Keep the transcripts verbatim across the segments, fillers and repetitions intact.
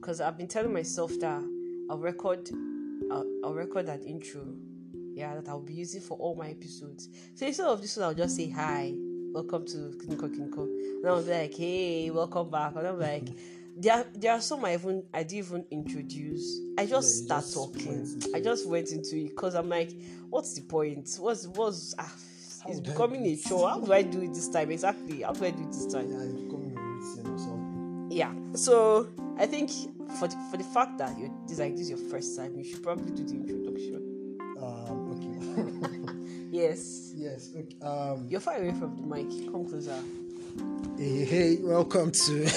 because I've been telling myself that I'll record, I'll, I'll record an intro, yeah, that I'll be using for all my episodes. So instead of this one, I'll just say hi, welcome to Kinko Kinko, and I'll be like, hey, welcome back, and I'm like, there, are, there are some I even I didn't even introduce. I just Yeah, start just talking. went I just went into it because I'm like, what's the point? What's what's ah, How it's do I becoming do a it? chore. How do I do it this time? Exactly. How do I do it this time? Yeah, it's becoming a routine or something. Yeah. So I think for the, for the fact that you're this like this is your first time, you should probably do the introduction. Um, okay. Yes. yes. Okay. Um. You're far away from the mic. Come closer. Hey, hey, welcome to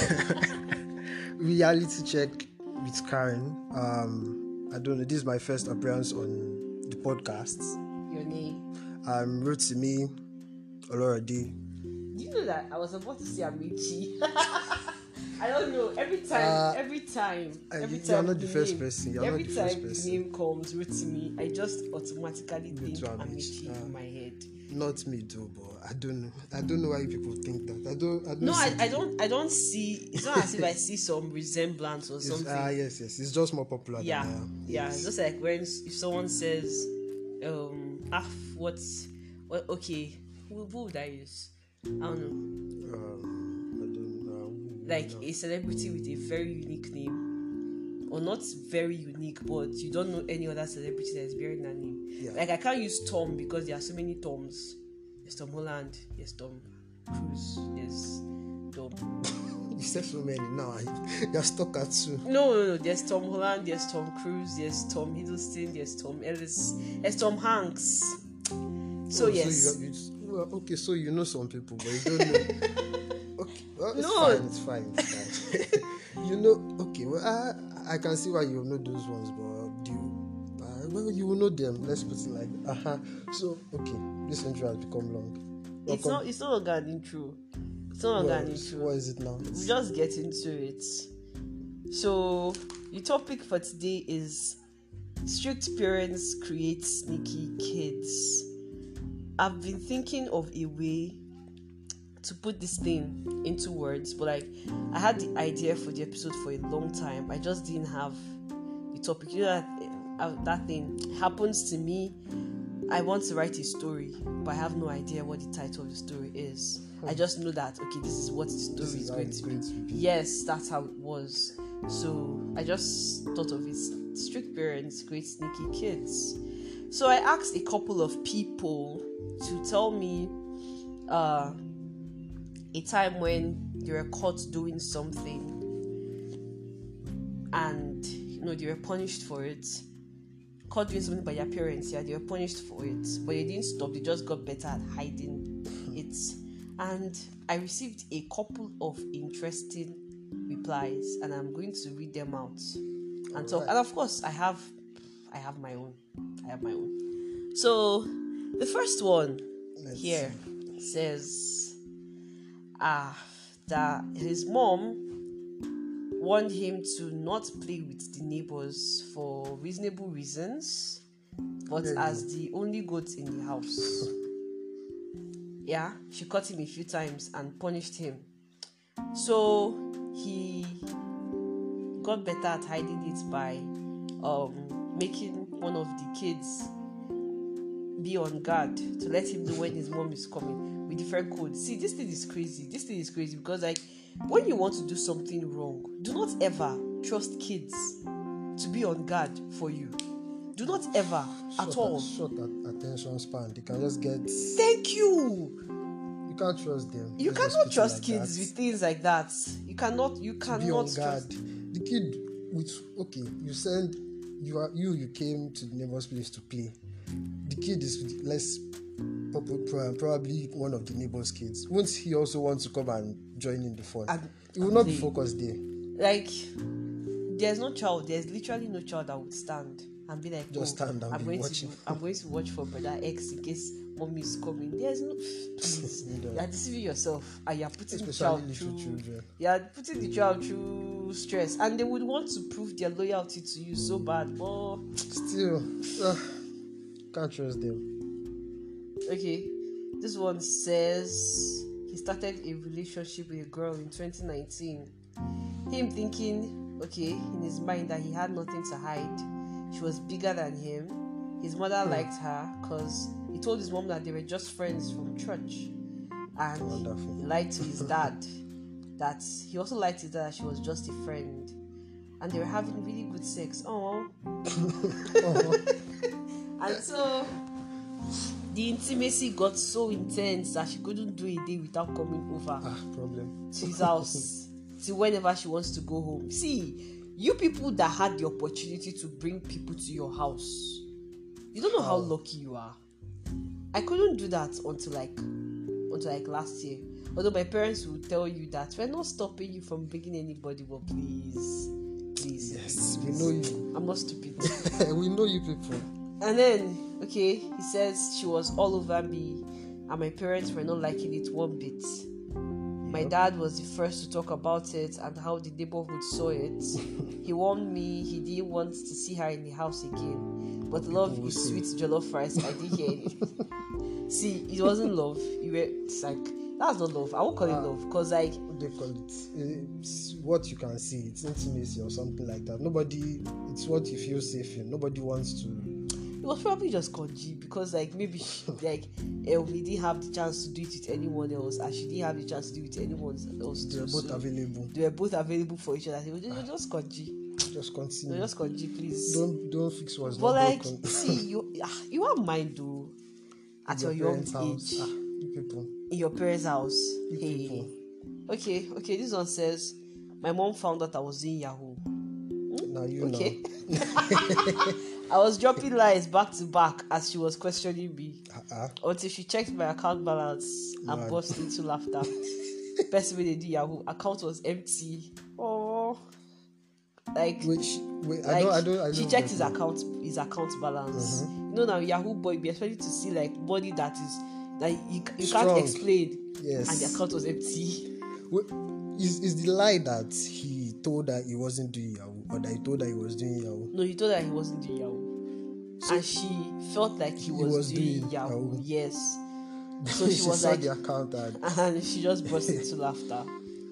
Reality Check with Karen. Um, I don't know. This is my first appearance on the podcast. Your name. I'm Rotimi Olorade. Do you know that I was about to say Amici? I don't know. Every time, Uh, every time, every you, time. You're not the first name, person. You're every not the time first person. the name comes, Rotimi, I just automatically Go think to Amici. Amici Uh, in my head. Not me too, but I don't know. I don't know why people think that. I don't. I don't No, see I, I the- don't. I don't see. It's not as if I see some resemblance or It's, something. ah, yes, yes. It's just more popular yeah, than I am. yeah. Yes. Just like when s- if someone says, um, ah, what's, what? Okay, who, who would I use? I don't know. Um, I don't know. Like no. a celebrity with a very unique name, or not very unique, but you don't know any other celebrity that is bearing that name. Yeah. Like I can't use Tom because there are so many Toms. There's Tom Holland. There's Tom Cruise. There's Tom. You said so many now. You're stuck at two. No, no, no. There's Tom Holland. There's Tom Cruise. There's Tom Hiddleston. There's Tom Ellis. There's Tom Hanks. So Oh, yes. So you, you, well, okay, so you know some people, but you don't know. Okay, well, it's No. fine. It's fine. It's fine. You know. Okay, well, I I can see why you know those ones, but do you? Uh, well, you will know them. Let's put it like. Uh huh. So okay, this intro has become long. It's Welcome. not. It's not longer an intro. It's not longer Well, an intro. what is it now? We It's, just get into it. So the topic for today is strict parents create sneaky kids. I've been thinking of a way to put this thing into words, but like I had the idea for the episode for a long time. I just didn't have the topic. You know that uh, that thing happens to me. I want to write a story, but I have no idea what the title of the story is. I just know that okay, this is what the story this is, is how going it's to be. going to be. Yes, that's how it was. So I just thought of it. Strict parents create sneaky kids. So I asked a couple of people to tell me uh, a time when they were caught doing something and you know they were punished for it. Caught doing something by their parents, yeah, they were punished for it, but they didn't stop. They just got better at hiding it. And I received a couple of interesting replies, and I'm going to read them out. And so, Alright. and of course, I have, I have my own. I have my own. So, the first one Let's here says, ah, that his mom warned him to not play with the neighbors for reasonable reasons, but Really? as the only goat in the house. Yeah, she caught him a few times and punished him. So he got better at hiding it by um, making one of the kids be on guard to let him know when his mom is coming with different codes. See, this thing is crazy. This thing is crazy because like when you want to do something wrong, do not ever trust kids to be on guard for you. Do not ever short, at all. Short at- attention span. They can just get. Thank you. You can't trust them. You Let's just cannot put it trust like kids that. with things like that. You cannot. You To be on cannot guard. trust. The kid with okay, you send you are you you came to the neighbor's place to play. The kid is with less prob- probably one of the neighbor's kids. Won't he also want to come and join in the fun? And- he will and not be play. focused there. Like, there's no child. There's literally no child that would stand and be like, Just oh, stand and I'm be going watching. to. I'm going to watch for brother X in case mommy is coming. There's no. Please, No. you are deceiving yourself, and you are putting the Especially child little through. children. You are putting the child through stress, and they would want to prove their loyalty to you so bad. But Still, uh, can't trust them. okay, this one says he started a relationship with a girl in twenty nineteen. Him thinking, okay, in his mind that he had nothing to hide. She was bigger than him. His mother Hmm. liked her because he told his mom that they were just friends from church. And Wonderful. he lied to his dad that he also lied to his dad that she was just a friend. And they were having really good sex. Oh. Oh, And so the intimacy got so intense that she couldn't do a day without coming over ah, problem. to his house till whenever she wants to go home. See, you people that had the opportunity to bring people to your house, you don't know how How? lucky you are. I couldn't do that until like until like last year. Although my parents will tell you that we're not stopping you from bringing anybody, but please, please. Yes, please, we please. know you. I'm not stupid. We know you people. And then, okay, he says she was all over me, and my parents were not liking it one bit. My Yep. dad was the first to talk about it and how the neighborhood saw it. He warned me he didn't want to see her in the house again. But love will is see. sweet jollof rice. I didn't hear anything. See, it wasn't love. You were it's like that's not love. I won't call it Ah. love because like What they call it? It's what you can see. It's intimacy or something like that. Nobody. It's what you feel safe in. Nobody wants to. it was probably just congee because like maybe she, like um, he didn't have the chance to do it with anyone else and she didn't have the chance to do it with anyone else They're too. both So available. they were both available for each other. They were just, just congee. Just No, continue. just congee, please. Don't don't fix what's But not like, broken. see, you ah, you are mind though at your, young parents' house. age Ah, you people. in your parents' house. You Hey, people. okay, okay. This one says my mom found out I was doing Yahoo. Now you Okay, know. I was dropping lies back to back as she was questioning me Uh-uh. until she checked my account balance and Mad. burst into laughter. Best way they do Yahoo account was empty. Oh, like. Which wait, I Like don't I don't I don't she get checked his it. account his account balance. Mhm. You know now Yahoo boy be expected to see like money that is that you, you Strong. can't explain, Yes. and the account was empty. Wait, is is the lie that he told her he wasn't doing Yahoo or that he told her he was doing Yahoo? No, he told her he wasn't doing Yahoo, and she felt like he, he was, was doing, doing Yahoo. Yahoo. Yes, so she was saw like, the account and and she just burst into laughter.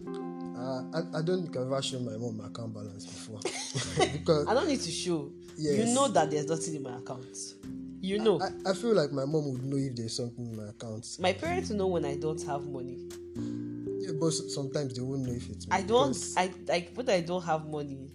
uh, I, I don't think I've ever shown my mom my account balance before. Because I don't need to show. Yes. You know that there's nothing in my account. You know. I, I feel like my mom would know if there's something in my account. My parents know when I don't have money. Yeah, but s- sometimes they won't know if it's me I don't. because- I like when I don't have money.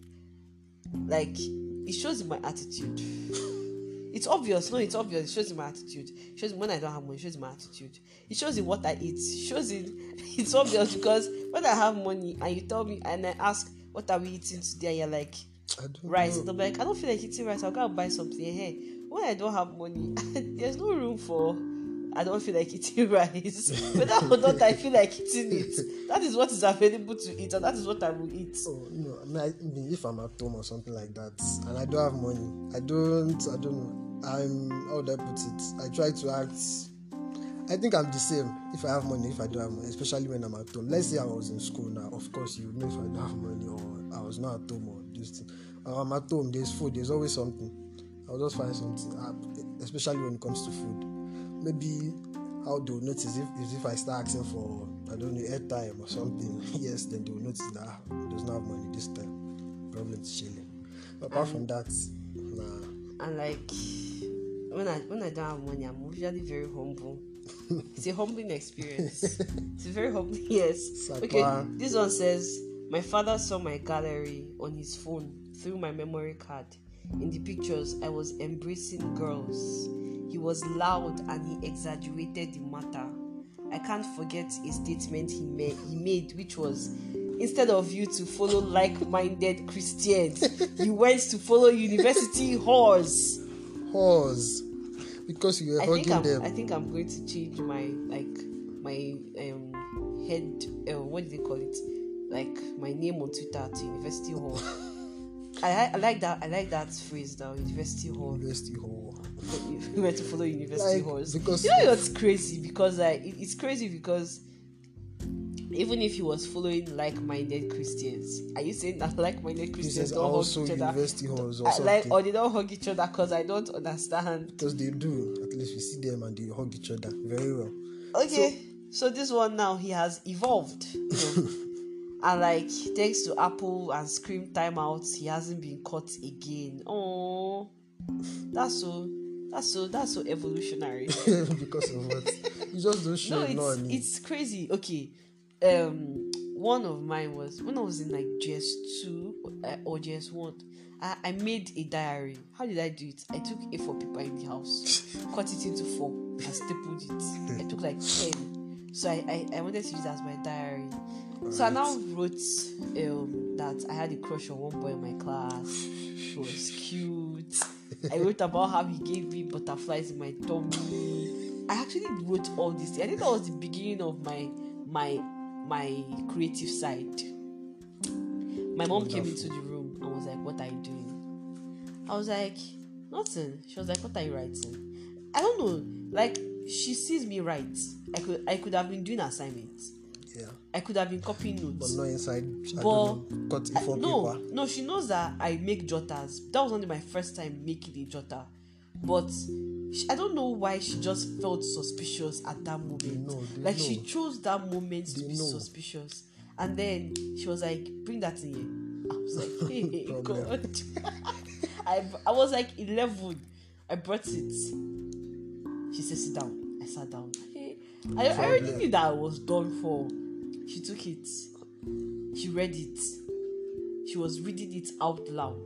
Like it shows in my attitude. It's obvious. No, it's obvious. It shows in my attitude. It shows when I don't have money. It shows in my attitude. It shows in what I eat. It shows in. It's obvious because when I have money and you tell me and I ask what are we eating today, and you're like I don't rice. know. And I'm like I don't feel like eating rice. I'll go and buy something. Hey, when I don't have money, there's no room for. I don't feel like eating rice. Whether or not I feel like eating it, that is what is available to eat, and that is what I will eat. Oh no! I mean, I mean, if I'm at home or something like that, and I don't have money, I don't, I don't know. I'm how would I put it? I try to act. I think I'm the same. If I have money, if I don't have money, especially when I'm at home. Let's say I was in school now. Of course, you would know if I don't have money or I was not at home or this thing. Or I'm at home. There's food. There's always something. I'll just find something. uh, Especially when it comes to food. Maybe how they'll notice if, is if I start asking for I don't know airtime or something. Yes, then they'll notice that ah, does not have money this time. Problem's chilling. But apart from that, nah. And like when I when I don't have money, I'm usually very humble. It's a humbling experience. It's a very humbling. Yes. Sakwa. Okay. This one says my father saw my gallery on his phone through my memory card. In the pictures, I was embracing girls. He was loud and he exaggerated the matter. I can't forget a statement he made, he made, which was, instead of you to follow like-minded Christians, you went to follow university whores. Pause. Because you were I think hugging I'm. them. I think I'm going to change my like my um head. Uh, what do they call it? Like my name on Twitter to university hall. I, I like that. I like that phrase now. University hall. University hall. We went to follow university Like, halls. because- You know what's crazy? Because like it- it's crazy because even if he was following like-minded Christians, are you saying that like-minded Christians Christians are don't hug also each other? university halls or I- something. like, or they don't hug each other? Because I don't understand. Because they do. At least we see them and they hug each other very well. Okay, so, this one now he has evolved, you know, And like, thanks to Apple and Scream timeouts, he hasn't been caught again. Oh, that's so, that's so, that's so evolutionary. Because of what? You just don't show No, it, it's no need. it's crazy. Okay, um, one of mine was when I was in like G S two uh, or G S one. I, I made a diary. How did I do it? I took A four paper in the house, cut it into four, and stapled it. I took like ten. So I, I, I wanted to use it as my diary. So I now wrote um, that I had a crush on one boy in my class. He was cute. I wrote about how he gave me butterflies in my tummy. I actually wrote all this. I think that was the beginning of my my my creative side. My mom Wonderful. came into the room and was like, "What are you doing?" I was like, "Nothing." She was like, "What are you writing?" I don't know. Like, she sees me write. I could I could have been doing assignments. Yeah. I could have been copying But notes. not inside. I But don't know, cut A four no, paper. no, she knows that I make jotters. That was only my first time making a jotter. But she, I don't know why she just felt suspicious at that moment. They know, they like know. she chose that moment to They be know. suspicious. And then she was like, "Bring that in here." I was like, "Hey, Problem. God." I, I was like eleven. I brought it. She said, "Sit down." I sat down. Hey, I, I already Problem. knew that I was done for. She took it. She read it. She was reading it out loud.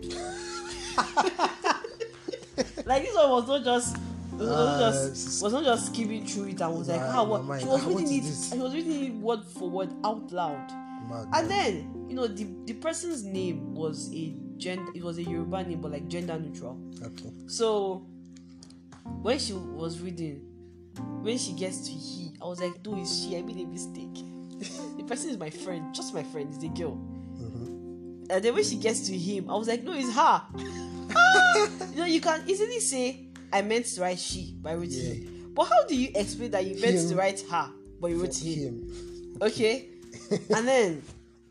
Like, this one was not just was not Uh, just was not just skimming through it and was like, Nah, "How my what?" mind. She was Ah, what reading is it. this? She was reading it word for word out loud. Mad, And man. then, you know, the the person's name was a gender. It was a Yoruba name, but like gender neutral. Okay. So when she was reading, when she gets to he, I was like, "No, it's she. I made a mistake." The person is my friend, just my friend. It's a girl. Mm-hmm. And then when she gets to him, I was like, "No, it's her." Ah! You know, you can easily say, "I meant to write she," but I wrote Yeah. he. But how do you explain that you meant Him. to write her, but you wrote For him? him. Okay. And then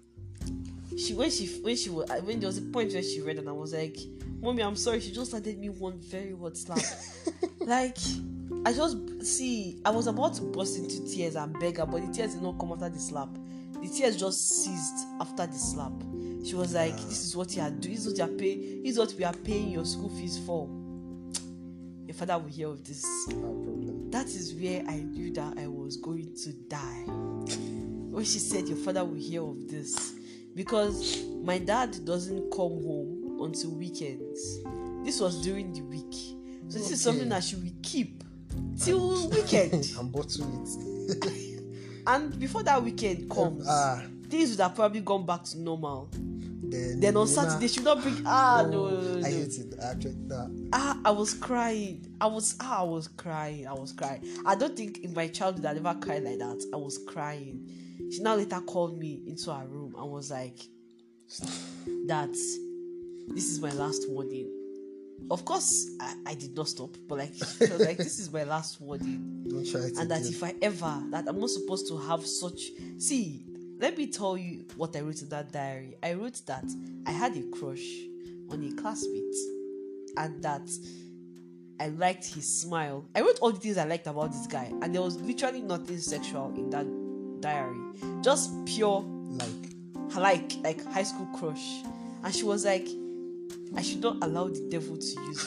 she when she when she was when there was a point where she read and I was like, "Mommy, I'm sorry." She just handed me one very hot slap. Like, I just see I was about to burst into tears and beg her, but the tears did not come after the slap. The tears just ceased after the slap. She was like, "This is what you are doing. This is what you are paying. This is what we are paying your school fees for." Your father will hear of this. No problem. That is where I knew that I was going to die. When she said, "Your father will hear of this," because my dad doesn't come home until weekends. This was during the week, so this Okay. is something that she will keep till weekend. And bottle it. And before that weekend comes, Ah. things would have probably gone back to normal. Then, Then on you Saturday, know, she would not bring. Ah, oh, no, no, no, I no. hate it. Actually, nah. Ah, I was crying. I was ah, I was crying. I was crying. I don't think in my childhood I never cried like that. I was crying. She now later called me into her room and was like, "That this is my last warning." Of course, I, I did not stop, but like she was like, "This is my last warning." Don't try it And that again. if I ever that I'm not supposed to have such see, let me tell you what I wrote in that diary. I wrote that I had a crush on a classmate and that I liked his smile. I wrote all the things I liked about this guy, and there was literally nothing sexual in that diary. Just pure Like, like like high school crush. And she was like, "I should not allow the devil to use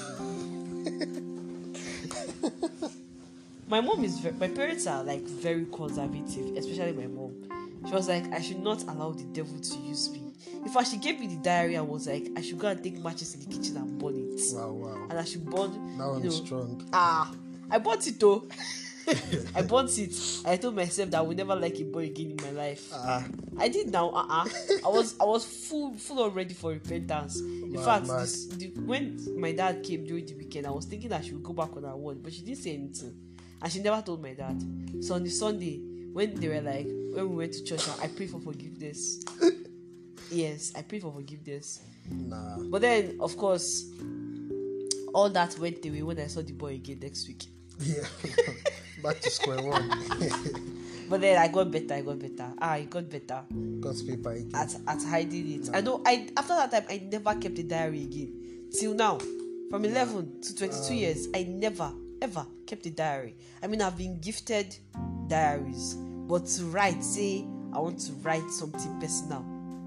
me." My mom is very, my parents are like very conservative, especially my mom. She was like, "I should not allow the devil to use me." In fact, she gave me the diary and was like, "I should go and take matches in the kitchen and burn it." wow, wow. And I should burn, That one you know, is strong. ah, I bought it though. I bought it. I told myself that I would never like a boy again in my life. Ah, I did now. Uh-uh. I was I was full full on ready for repentance. In Mad, fact, mad. this, the, when my dad came during the weekend, I was thinking that she would go back on her word, but she didn't say anything, and she never told my dad. So on the Sunday, when they were like, when we went to church, I prayed for forgiveness. Yes, I prayed for forgiveness. nah. But then, of course, all that went away when I saw the boy again next week. Yeah. Back to square one. But then I got better. I got better. Ah, I got better. Got paper again. at at hiding it. I know I after that time I never kept a diary again. Till now. From eleven to twenty-two Um, years, I never ever kept a diary. I mean, I've been gifted diaries, but to write, say I want to write something personal,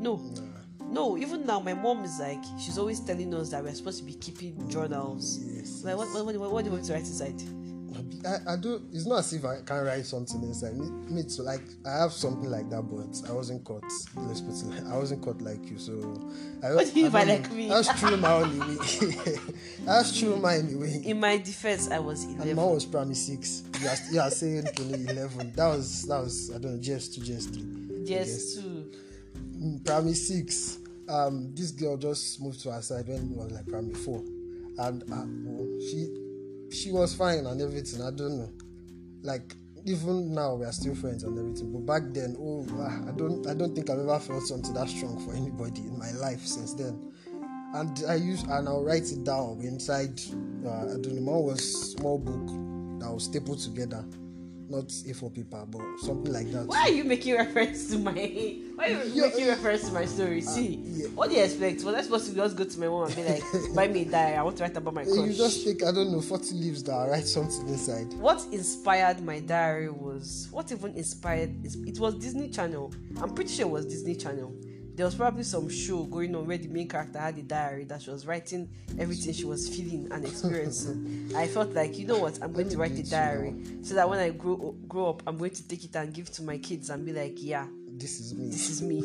No. No, even now, my mom is like, she's always telling us that we're supposed to be keeping journals. Yes. Like, what, what, what, what do you want to write inside? I, I do. It's not as if I can't write something inside. Me, me too. Like I have something like that, but I wasn't caught. Let's put it. Like, I wasn't caught like you. So I. What do you mean I by like me? That's true, my only way. That's true, my only way. In my defense, I was And eleven. mine was primary six. You are, you are saying twenty eleven. That was that was I don't know. G S two, G S three. Just two. Mm, primary six. Um, this girl just moved to our side when we was like primary four, and uh, well, she she was fine and everything. I don't know, like even now we are still friends and everything. But back then, oh, ah, I don't I don't think I've ever felt something that strong for anybody in my life since then. And I use and I'll write it down inside. Uh, I don't know. Mine was small book that was stapled together. Not A four paper, but something like that. Why are you making reference to my? Why are you Yeah, making reference to my story? See, yeah. what do you expect? Was I supposed to just go to my mom and be like, "Buy me a diary. I want to write about my crush." You just take I don't know forty leaves that I write something inside. What inspired my diary was what even inspired it was Disney Channel. I'm pretty sure it was Disney Channel. There was probably some show going on where the main character had a diary that she was writing everything she was feeling and experiencing. I felt like, you know what, I'm going to write a diary so that when I grow grow up, I'm going to take it and give to my kids and be like, yeah, This is me. this is me.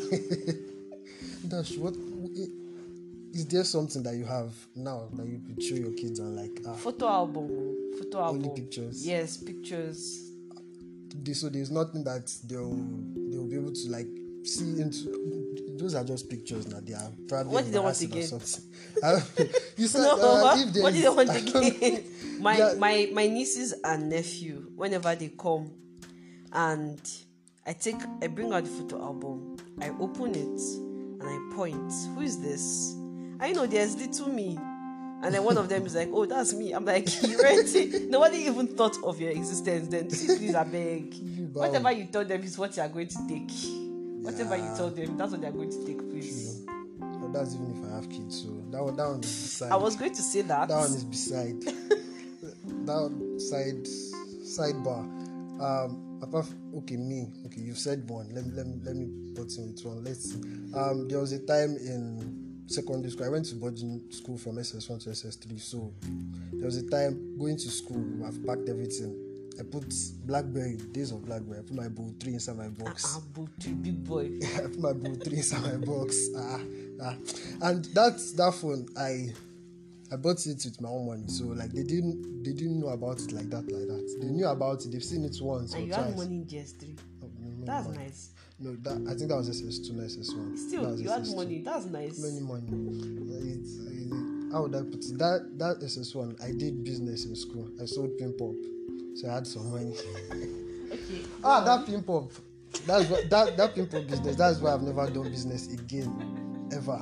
Dash, what is there something that you have now that you could show your kids and like ah, Photo album, photo album. Only pictures? Yes, pictures. they, so there's nothing that they'll they'll be able to like see into. Those are just pictures now. They are probably What did they want embarrassing or again? something. Uh, you said No, uh, what, if there what did is- they want I don't know. again? my Yeah. my my nieces and nephew, whenever they come, and I take I bring out the photo album, I open it and I point. Who is this? I know there's little me, and then one of them is like, "Oh, that's me." I'm like, "You ready?" Nobody even thought of your existence. Then please, I beg. bound. Whatever you tell them is what you are going to take. Whatever you Yeah. tell them, that's what they are going to take, please. Well, that's even if I have kids. So that one, that one is beside. I was going to say that. That one is beside. that one side sidebar. Um, apart from, okay, me. Okay, you've said one. Let me let me let me put in with one. Let's see. Um, there was a time in secondary school. I went to boarding school from S S one to S S three. So there was a time going to school. I've packed everything. I put BlackBerry, days of BlackBerry. I put my Bolt three inside my box. Ah, Butu, big boy. I put my Bolt three inside my box. Ah, ah. And that that phone, I I bought it with my own money. So like they didn't they didn't know about it like that, like that. They knew about it. They've seen it once And or you twice. had money in G S three. Oh, no, That's no, nice. No, that I think that was S S two, not S S one. That Still, was you had S S two. money. That's nice. Many money. It's, it, how would I put it? That that S S one, I did business in school. I sold pin pop, so I had some money. Okay. Ah, that pin pop. That's what that that pin pop business. That's why I've never done business again, ever.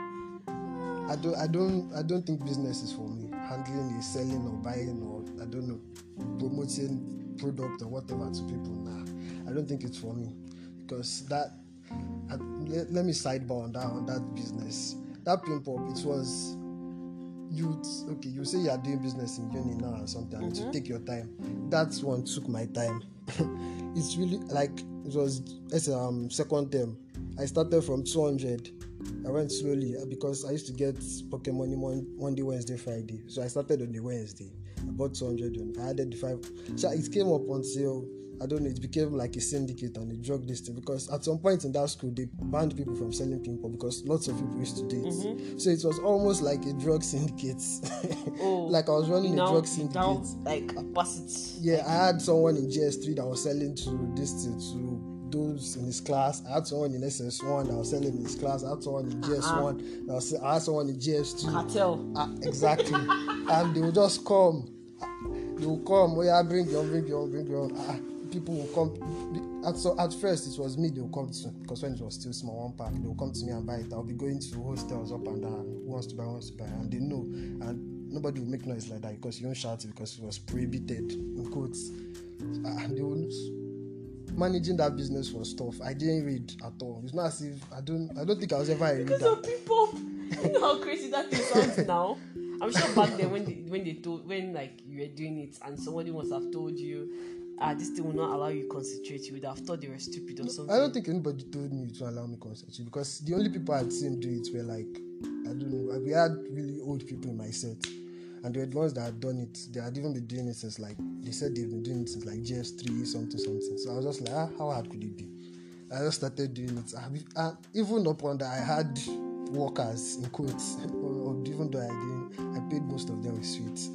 I don't I don't I don't think business is for me. Handling is selling or buying or I don't know, promoting product or whatever to people. Nah, I don't think it's for me because that. I, let, let me sidebar on that on that business. That pin pop, it was you okay. You say you are doing business in uni now or something. And Mm-hmm. it will take your time. That one took my time. It's really like it was it's um second term. I started from two hundred. I went slowly uh, because I used to get pocket money mon- Monday, Wednesday, Friday. So I started on the Wednesday. I bought two hundred. And I added the five. So it came up until I don't know. It became like a syndicate and a drug listing because at some point in that school they banned people from selling pin pop because lots of people used to do it. Mm-hmm. So it was almost like a drug syndicate. Oh, like I was running you a now, drug you syndicate. now like capacity. Yeah, I had someone in G S three that was selling to this to, to those in his class. I had someone in S S one that was selling in his class. I had someone in G S one. Uh-huh. That was, I had someone in G S two. Cartel. Uh, exactly. And they will just come. They will come. Oh yeah, bring your, bring your, bring your. Uh, people will come. At, so at first it was me they will come to because when it was still small one pack they will come to me and buy it. I'll be going to hostels up and down. Who wants to buy? Who wants to buy? And they know. And nobody will make noise like that because you don't shout it because it was prohibited in quotes. Uh, they will. Managing that business was tough. I didn't read at all. It's not as if I don't. I don't think I was ever a Because reader. of people. You know how crazy that thing sounds now. I'm sure back then when they when they told when like you were doing it and somebody must have told you, ah, this thing will not allow you to concentrate. You would have thought they were stupid or something. I don't think anybody told me to allow me concentrate because the only people I'd seen do it were like, I don't know, we had really old people in my set. And they were the ones that had done it. They had even been doing it since like, they said they've been doing it since like G S three, something, something. So I was just like, ah, how hard could it be? I just started doing it. I, I, even upon that, I had workers in quotes, or, or even though I didn't, I paid most of them with sweets.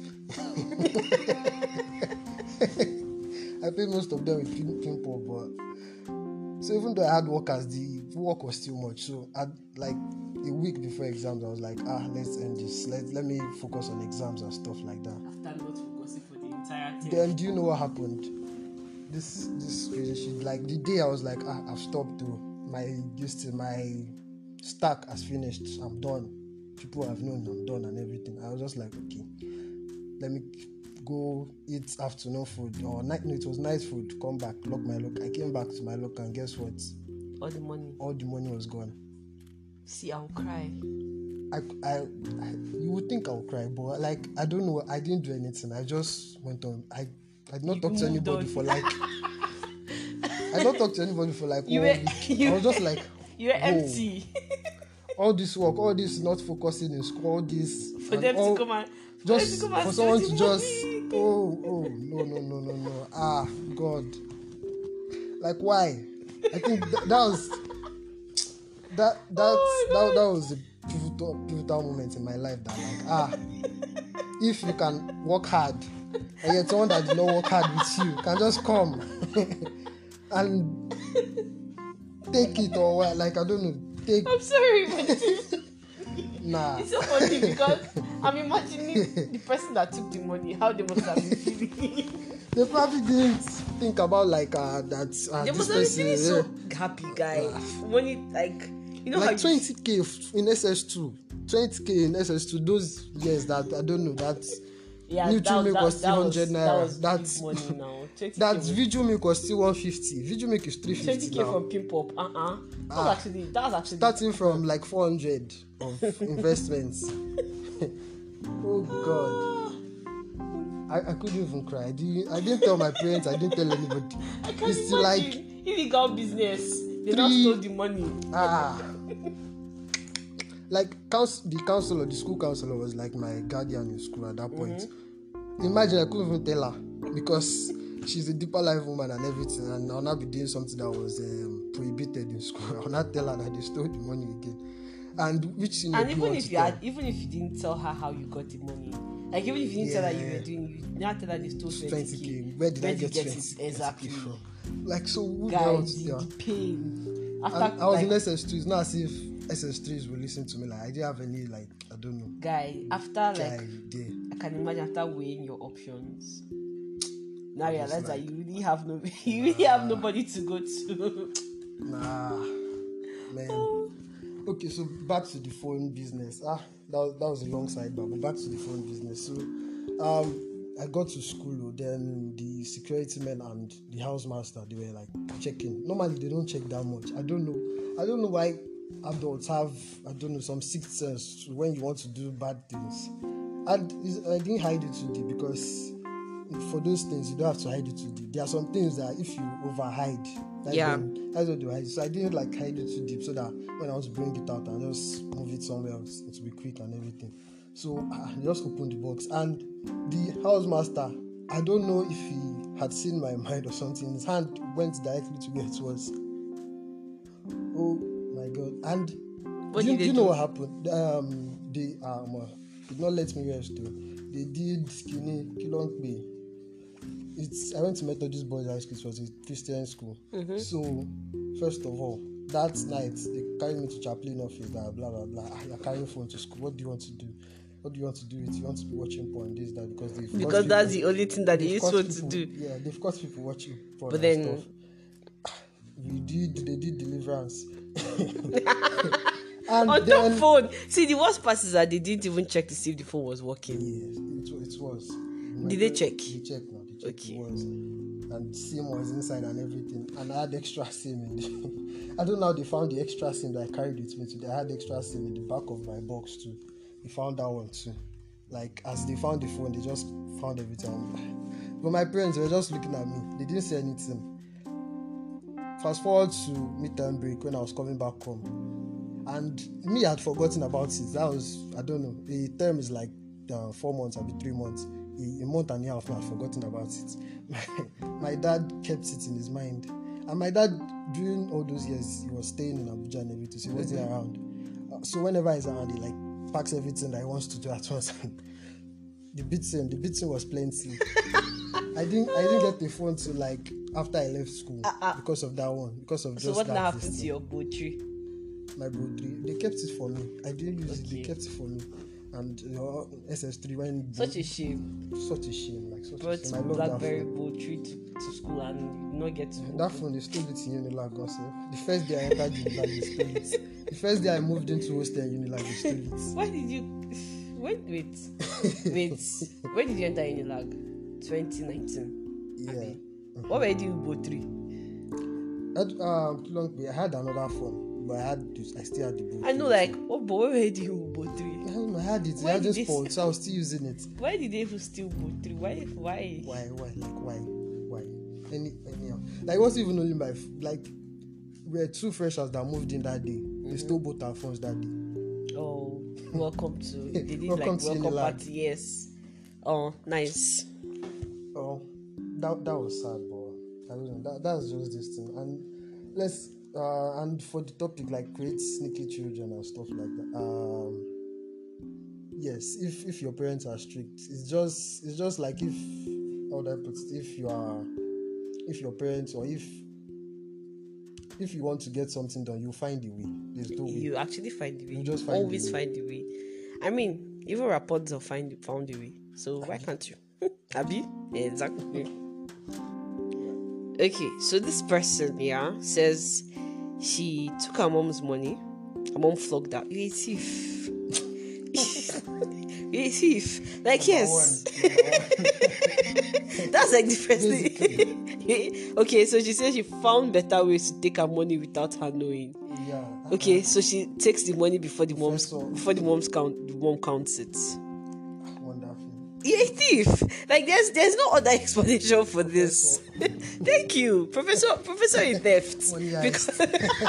I paid most of them with pin- pimple, but so even though I had workers, the work was still much. So I like a week before exams, I was like, ah, let's end this. Let let me focus on exams and stuff like that. After not focusing for the entire thing. Then do you know what happened? This this crazy shit. Like the day I was like, ah, I've stopped though. My this my stack has finished. I'm done. People have known I'm done and everything. I was just like, okay, let me go eat afternoon food or night. No, it was night food. Come back, lock my lock. I came back to my lock and guess what? All the money. All the money was gone. See, I'll cry. I, I, I, you would think I'll cry, but like I don't know. I didn't do anything. I just went on. I, I did not You talk to moved anybody on. for like. I did not talk to anybody for like You one were- week. you- I was just like, You're whoa. empty. All this work, all this not focusing in school, all this For and them all, to come and just for them to come and for steal someone the to just money. oh oh no no no no no ah God, like why? I think th- that was that that Oh my that, that was a pivotal pivotal moment in my life that like ah if you can work hard and yet someone that did not work hard with you can just come and take it or what, like I don't know, take I'm sorry, but this is, nah. it's so funny because I'm imagining the person that took the money, how they must have been feeling. They probably didn't think about like uh, that. Uh, They this must have been person, feeling yeah. so happy, guy. Money, like, you know how Like you twenty k in S S two, twenty k in S S two. Those years that I don't know that yeah, Nutri Milk that, was that, three that was hundred that naira. was That's big money now. twenty K that was- Viju Milk was still one fifty. Viju Milk is three twenty fifty K now. from Pimpop. Uh uh. That was Ah. actually that was actually Starting from like four hundred of investments. Oh God. I, I couldn't even cry. I didn't, I didn't tell my parents. I didn't tell anybody. I can't It's imagine like illegal business. They now three- stole the money. ah, like counsel, the counselor, the school counselor was like my guardian in school at that point. Imagine I couldn't even tell her because she's a deeper life woman and everything, and I'll not be doing something that was um, prohibited in school. I'll not tell her that they stole the money again. And which senior And do even want if to you tell? had, even if you didn't tell her how you got the money, like even if you didn't tell her you Yeah. were doing, you now tell her they stole twenty twenty k. k. Where did I get it? twenty Exactly. from? Like so, who Guys, else? the, Yeah. the pain. After And I was like, in S S two. It's not as if S S threes will listen to me. Like I didn't have any like I don't know. guy, after Guy like there. I can imagine after weighing your options. Now I Just realize that like- you really have no you really have nobody to go to. Nah, man. Okay, so back to the phone business. Ah, that was, that was a long sidebar, but back to the phone business. So, um, I got to school. Then the security men and the housemaster, they were like checking. Normally, they don't check that much. I don't know. I don't know why adults have I don't know some sixth sense when you want to do bad things. And it's- I didn't hide it too deep because for those things you don't have to hide it too deep. There are some things that if you overhide, that's Yeah. when, that's what they hide. So I didn't like hide it too deep so that when I was bring it out and just move it somewhere else, it will be quick and everything. So I just opened the box and the housemaster, I don't know if he had seen my mind or something. His hand went directly to where it was. Oh my God! And What do, you, did do they you know do? what happened? Um, they um uh, did not let me rest though. They did skinny kilongbe. It's I went to Methodist Boys High School. It was a Christian school. Mm-hmm. So first of all, that night they carried me to chaplain office. Blah blah blah blah. Ah, you're carrying phone to school. What do you want to do? What do you want to do? It you want to be watching porn this that because they Because that's the only thing that they they've used caught want to people- do. Yeah, they've got people watching porn But and then- stuff. We did. They did deliverance. And On then, top phone. See, the worst part is that they didn't even check to see if the phone was working. yes, it, it was. Did they check? They checked now. They checked Okay. it was. And SIM was inside and everything. And I had extra SIM in the I don't know how they found the extra SIM that I carried with me today. I had extra SIM in the back of my box too. They found that one too. Like as they found the phone, they just found everything. But my parents were just looking at me. They didn't say anything. Fast forward to midterm break when I was coming back home. And me, I had forgotten about it. That was, I don't know, a term is like uh, four months, I'll be three months. A, a month and a half, I had forgotten about it. My, my dad kept it in his mind. And my dad, during all those years, he was staying in Abuja and everything, so he wasn't mm-hmm. around. Uh, so whenever he's around, he like packs everything that he wants to do at once. the beating, the beating was plenty. I didn't, I didn't get the phone to like after I left school uh, uh, because of that one, because of so just what that. So what happened to your botry? My botry, they kept it for me. I didn't use okay. it. They kept it for me. And you know, S S three when such a shame. Such a shame, like such brought a shame. I love BlackBerry that phone. Botry to, to school and not get to that phone. They stole it in Unilag also. The first day I entered Unilag, they stole it. The first day I moved into hostel in Unilag, they stole it. Why did you? Wait, wait, wait. When did you enter Unilag? twenty nineteen. Yeah. Mm-hmm. What were you doing with Botry? At, uh, long, I had another phone. But I had this, I still had the boat. I know, like, what, but where were you Botry? I don't know, I had it. I had just spoiled, so I was still using it. Why did they steal Botry? Why? Why? Why? Why? Like, why? Why? Any, anyhow. Like, it wasn't even only my, like, we were two freshers that moved in that day. Mm-hmm. They stole both our phones that day. Oh, welcome to, they did welcome like, to welcome party, yes. Oh, nice. Oh, that, that was sad, but I don't know, that, that's just this thing. And let's, Uh, and for the topic like create sneaky children and stuff like that, um, yes, if if your parents are strict, it's just it's just like if how do I put it, if you are if your parents or if if you want to get something done, you find the way. There's no way. You actually find the way. You just find always the way. find the way. I mean, even rapports have find found the way. So why can't you? Abi? Yeah, exactly. Okay, so this person, yeah, says she took her mom's money. Her mom flogged her. You're a thief. You're a thief. Like, number yes. That's like the first thing. Okay, so she says she found better ways to take her money without her knowing. Yeah. Okay, so she takes the money before the mom's before the mom's count the mom counts it. You're a thief. Like there's there's no other explanation for this. Thank you, Professor Professor in theft. Because,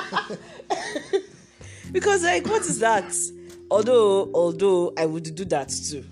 because like what is that? Although although I would do that too.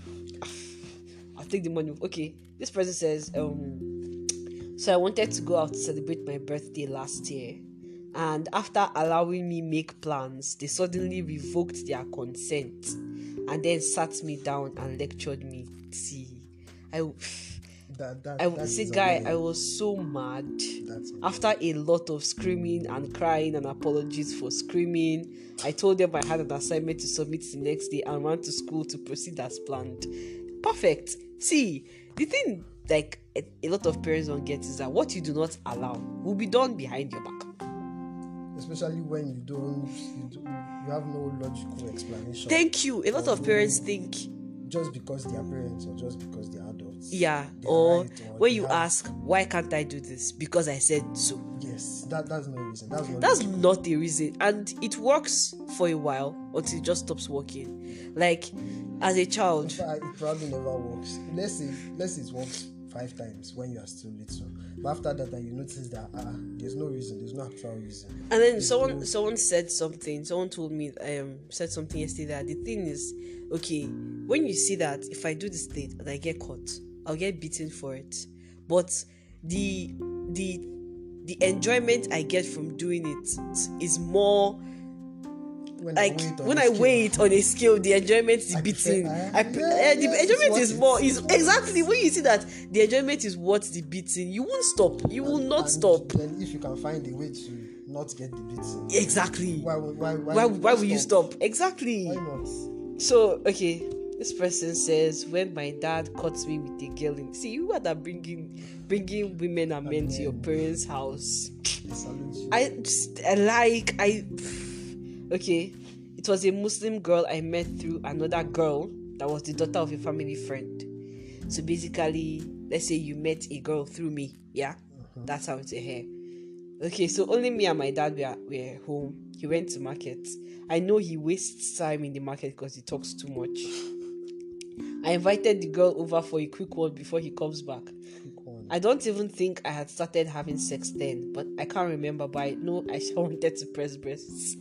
I'll take the money. Okay, this person says, um so I wanted to go out to celebrate my birthday last year. And after allowing me make plans, they suddenly revoked their consent and then sat me down and lectured me. See, I, that, that, I would say, guy, amazing. I was so mad. After a lot of screaming and crying and apologies for screaming, I told them I had an assignment to submit the next day and ran to school to proceed as planned. Perfect. See, the thing like a, a lot of parents don't get is that what you do not allow will be done behind your back. Especially when you don't, you, do, you have no logical explanation. Thank you. A lot of parents think just because they are parents or just because they are adults. Yeah. Or, right, or when you have... ask, why can't I do this? Because I said so. Yes. That that's no reason. That's not. That's reason. not a reason, and it works for a while until it just stops working. Like as a child, fact, it probably never works. Let's say let's say it works five times when you are still little. But after that, then you notice that ah, there's no reason, there's no actual reason. And then there's someone no... someone said something. Someone told me um said something yesterday that the thing is, okay, when you see that if I do this thing and I get caught, I'll get beaten for it. But the the the enjoyment I get from doing it is more. When like I when I weigh it on a scale, the enjoyment is beating. I, I, yeah, uh, the yes, enjoyment is more. Is exactly when you see that the enjoyment is what the beating. You won't stop. You will and, not and stop. Then if you can find a way to not get the beating, exactly. Why why why why, why will you stop? Exactly. Why not? So okay, this person says when my dad caught me with a girl in. See, you are that bringing bringing women and men to your parents' house. I just I like I. Okay, it was a Muslim girl I met through another girl that was the daughter of a family friend. So basically, let's say you met a girl through me, yeah? Uh-huh. That's how it's a hair. Okay, so only me and my dad were, were home. He went to market. I know he wastes time in the market because he talks too much. I invited the girl over for a quick one before he comes back. Quick one. I don't even think I had started having sex then, but I can't remember. But I know I wanted to press breasts.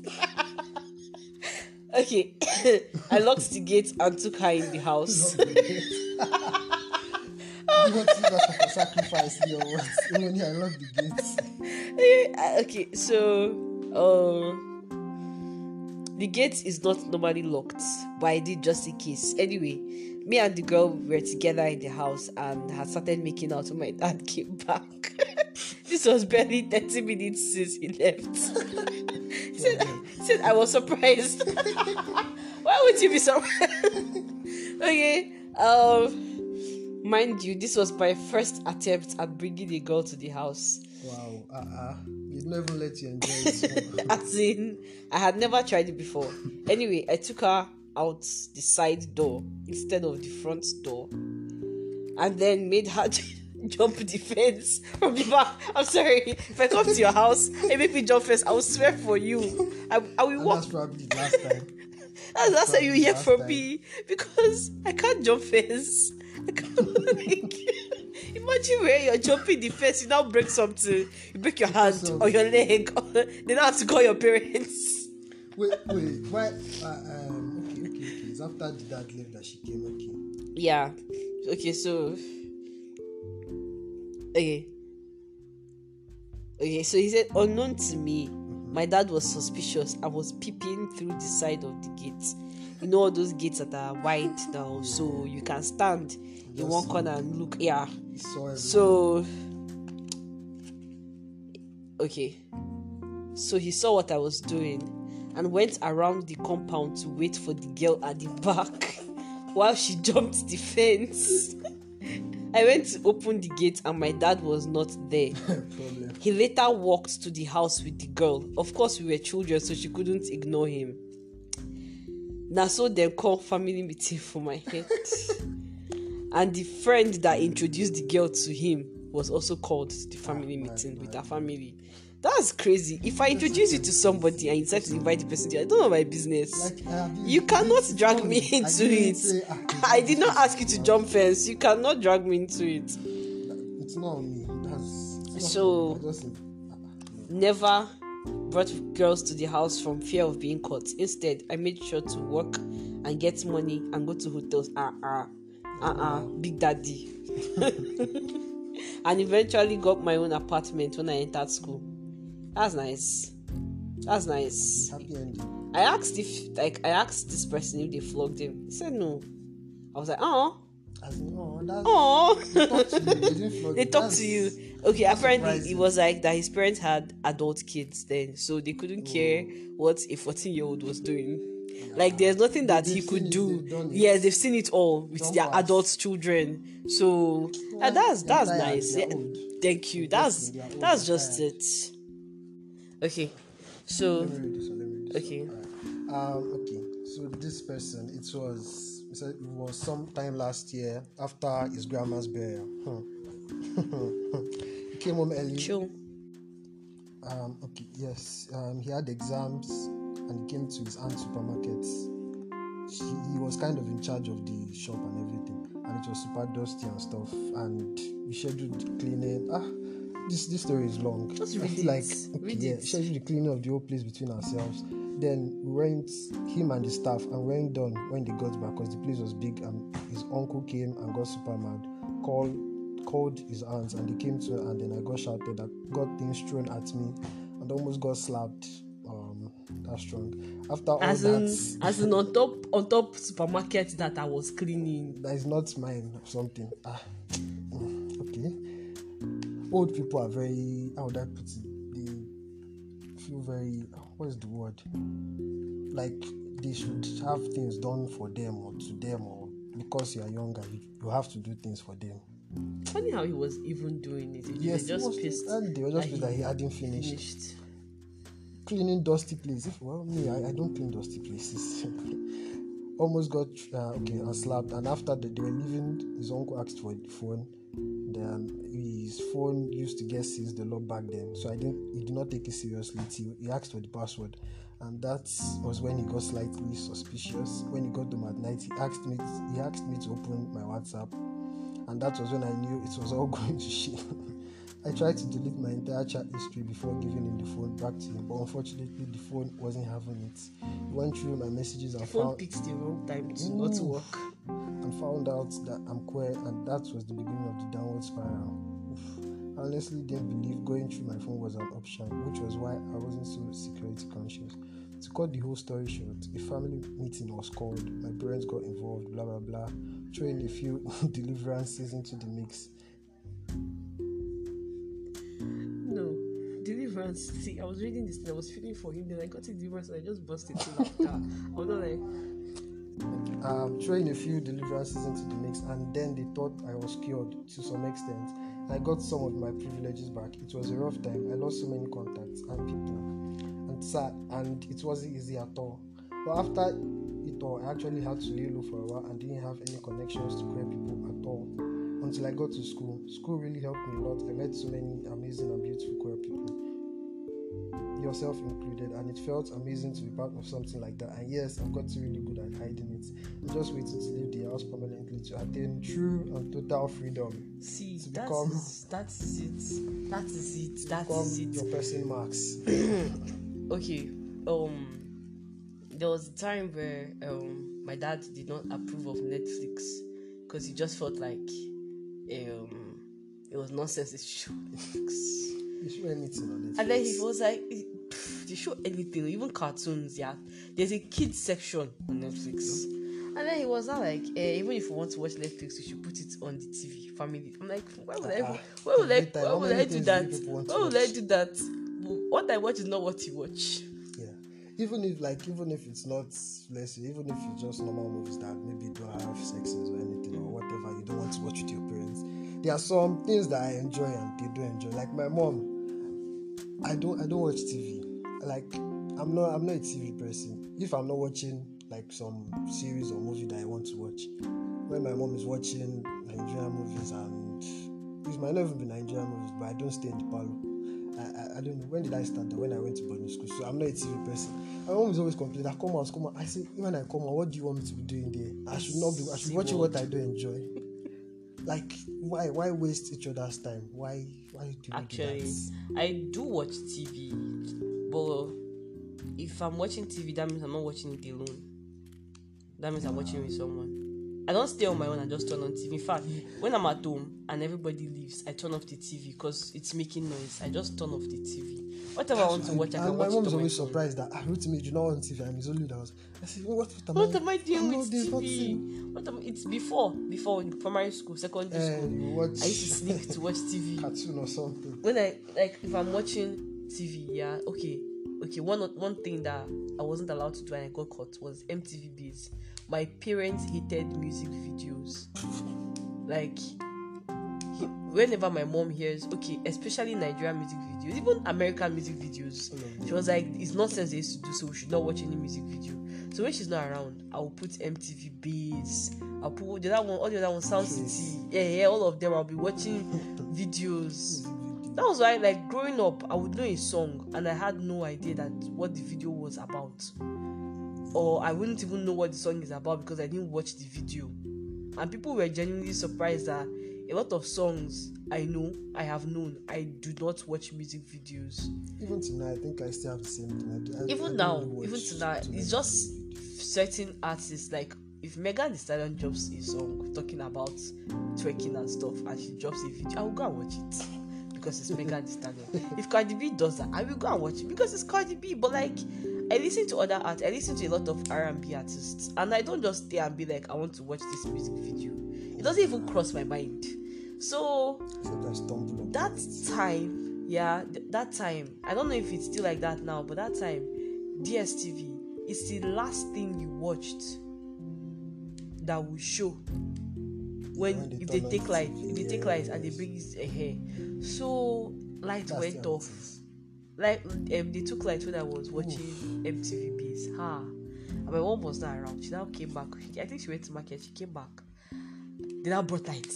Okay, I locked the gate and took her in the house. Love the gate. You want to see that for sacrifice here? What? Only I love the gates. Okay, so uh, the gate is not normally locked, but I did just in case. Anyway, me and the girl were together in the house and had started making out when my dad came back. This was barely thirty minutes since he left. he, said, he said I was surprised. Why would you be surprised? Okay, um, mind you, this was my first attempt at bringing a girl to the house. Wow, uh-uh. You'd never let you enjoy it. As in, I had never tried it before. Anyway, I took her out the side door instead of the front door, and then made her jump the fence from the back. I'm sorry, if I come to your house and make me jump fence, I will swear for you. I, I will And walk. that's probably the last time. That's, that's how you probably hear last from time. me, because I can't jump fence. I can't. Like, imagine where you're jumping the fence, you now break something, you break your hand So- or your leg. Or, they now have to call your parents. Wait, wait, why? Uh, um, okay, okay, okay. It's after the dad left that she came. Okay. Yeah. Okay, so okay. Okay, so he said, unknown to me, my dad was suspicious. I was peeping through the side of the gate. You know all those gates that are wide now, so you can stand in Just one corner and look. Yeah. He saw everything. So okay. So he saw what I was doing and went around the compound to wait for the girl at the back while she jumped the fence. I went to open the gate and my dad was not there. Problem. He later walked to the house with the girl. Of course, we were children, so she couldn't ignore him. Now, so they called family meeting for my head. And the friend that introduced the girl to him was also called to the family Ah, meeting right, with right. her family. That's crazy. If I introduce you to somebody and you decide to invite the person, I don't know my business. Like, I have You cannot it's drag funny. me I into didn't it. say, ah, I did not ask you to jump fence. You cannot drag me into it. It's not on me. That's it's not So- on me. I just, Never brought girls to the house from fear of being caught. Instead, I made sure to work and get money and go to hotels. Ah, uh, uh, uh, uh, Big Daddy. And eventually got my own apartment when I entered school. That's nice. That's nice. happy ending. I asked if, like, I asked this person if they flogged him. He said no. I was like, oh, As in, oh, that's. oh. They talk to you. They didn't flog They you. talked That's- to you. Okay, apparently surprising. it was like that his parents had adult kids then, so they couldn't care what a fourteen-year-old was doing. Like, there's nothing that They- he they've could seen it, do. they've done it. Yeah, they've seen it all with Don't their pass. adult children. So Well, uh, that's they're that's tired, nice. they're Yeah, old. thank you. They're That's old, they're that's old, just they're it. Okay, so Let me read this one. Let me read this okay. one. Alright. Um. Okay. So this person, it was. It said it was sometime last year after his grandma's burial. Hmm. He came home early. Chill. Um. Okay. Yes. Um. He had exams and he came to his aunt's supermarket. She, he was kind of in charge of the shop and everything, and it was super dusty and stuff. And we scheduled the cleaning. Ah. This, this story is long. Just I read feel it. like okay, Read yeah, it. scheduled the cleaning of the whole place between ourselves. Then we went, him and the staff, and we weren't done when they got back because the place was big. And his uncle came and got super mad, called called his aunts, and they came to, and then I got shouted at, got things thrown at me, and almost got slapped. Um, that's strong. After all As that, in, as in on top on top supermarket that I was cleaning. that is not mine or something. Ah, mm, okay. Old people are very, how would I put it? They feel very, what is the word? Like they should have things done for them or to them, or because you are younger, you, you have to do things for them. Funny how he was even doing it. They Yes, just it was- pissed. and they were just that pissed that he hadn't finished. finished. Cleaning dusty places. Well, me, I, I don't clean dusty places. Almost got uh, okay and slapped. And after the, they were leaving, his uncle asked for the phone. Then his phone used to get seized the lot back then, so I didn't. He did not take it seriously. Till he asked for the password, and that was when he got slightly suspicious. When he got home at night, he asked me. He asked me to open my WhatsApp, and that was when I knew it was all going to shit. I tried to delete my entire chat history before giving him the phone back to him, but unfortunately the phone wasn't having it. He went through my messages and The phone found picked the wrong time to Ooh. not to work. and found out that I'm queer, and that was the beginning of the downward spiral. Oof. I honestly didn't believe going through my phone was an option, which was why I wasn't so security conscious. To cut the whole story short, a family meeting was called, my parents got involved, blah blah blah, throwing a few deliverances into the mix. No, deliverance. See, I was reading this and I was feeling for him, then I got a deliverance and I just busted into laughter. I was not like, Um, throwing a few deliverances into the mix, and then they thought I was cured to some extent. I got some of my privileges back. It was a rough time. I lost so many contacts and people, and sad, and it wasn't easy at all. But after it all, I actually had to lay low for a while and didn't have any connections to queer people at all until I got to school. School really helped me a lot. I met so many amazing and beautiful queer people, yourself included, and it felt amazing to be part of something like that. And yes, I've gotten really good at hiding it. I'm just waiting to leave the house permanently to attain true and total freedom. see, To that become- is that is it. That is it. That Become is it. your person marks. Okay, um there was a time where um my dad did not approve of Netflix because he just felt like um it was nonsense to show Netflix. You show anything on Netflix. And then he was like, "Pff, they show anything, even cartoons, yeah. There's a kids section on Netflix." And then he was not like, eh, even if you want to watch Netflix, you should put it on the T V, family. I'm like, why would I, Ah, why would I, every time, why how would many I do things that? do people want to Why would I watch? do that? What I watch is not what you watch. Yeah. Even if like even if it's not, let's say, even if it's just normal movies that maybe don't have sexes or anything or whatever you don't want to watch with your parents, there are some things that I enjoy and they don't enjoy. Like my mom, I don't I don't watch T V. Like I'm not I'm not a T V person. If I'm not watching like some series or movie that I want to watch, when my mom is watching Nigerian movies, and it might not even be Nigerian movies, but I don't stay in the parlor. I, I, I don't know, when did I start that? When I went to boarding school. So I'm not a T V person. My mom is always complaining, I come out, come out. I say, when I come out, what do you want me to be doing there? I should not be I should be watching what I don't enjoy. Like why why waste each other's time? Why why do you Actually, do that? I do watch T V, but if I'm watching T V, that means I'm not watching it alone. That means I'm watching with someone. I don't stay on my own and just turn on T V. In fact, when I'm at home and everybody leaves, I turn off the T V because it's making noise. I just turn off the T V. Whatever I want to watch, I can and watch my mom it is on my always phone. surprised that I wrote to me, you know, on T V, and it's only that. I said, what, what am What I? am I doing I'm with not- there's T V? nothing. What am, it's before, before in primary school, secondary Eh, school. you watch I used to sneak to watch T V. cartoon or something. When I like, if I'm watching T V, yeah, okay, okay. One one thing that I wasn't allowed to do and I got caught was M T V Base. My parents hated music videos. Like, he, whenever my mom hears, okay, especially Nigerian music videos, even American music videos, she was like, it's nonsense they used to do, so we should not watch any music video. So when she's not around, I will put M T V Base, I'll put the other one, all the other one, Sound City, yeah, yeah, all of them. I'll be watching videos. That was why, like, growing up, I would know a song and I had no idea that what the video was about, or I wouldn't even know what the song is about because I didn't watch the video. And people were genuinely surprised that a lot of songs I know, I have known, I do not watch music videos. Even tonight, I think I still have the same thing. I do, I, I Even don't now, really watch even tonight, too many it's just videos. certain artists. Like if Megan Thee Stallion drops a song talking about twerking and stuff, and she drops a video, I will go and watch it because it's Megan Thee Stallion. If Cardi B does that, I will go and watch it because it's Cardi B. But like, I listen to other art, I listen to a lot of R and B artists, and I don't just stay and be like, I want to watch this music video. It doesn't even cross my mind. So Except I stumble upon that it. time, yeah, th- that time, I don't know if it's still like that now, but that time, D S T V is the last thing you watched that will show when, When they if they turn on take the light, T V, if they take yeah, light and they yes. bring it ahead. So light That's went the off. artist. Like um, they took light when I was watching M T V Base. Ha. And my mom was not around. She now came back. I think she went to market. She came back. They now brought light.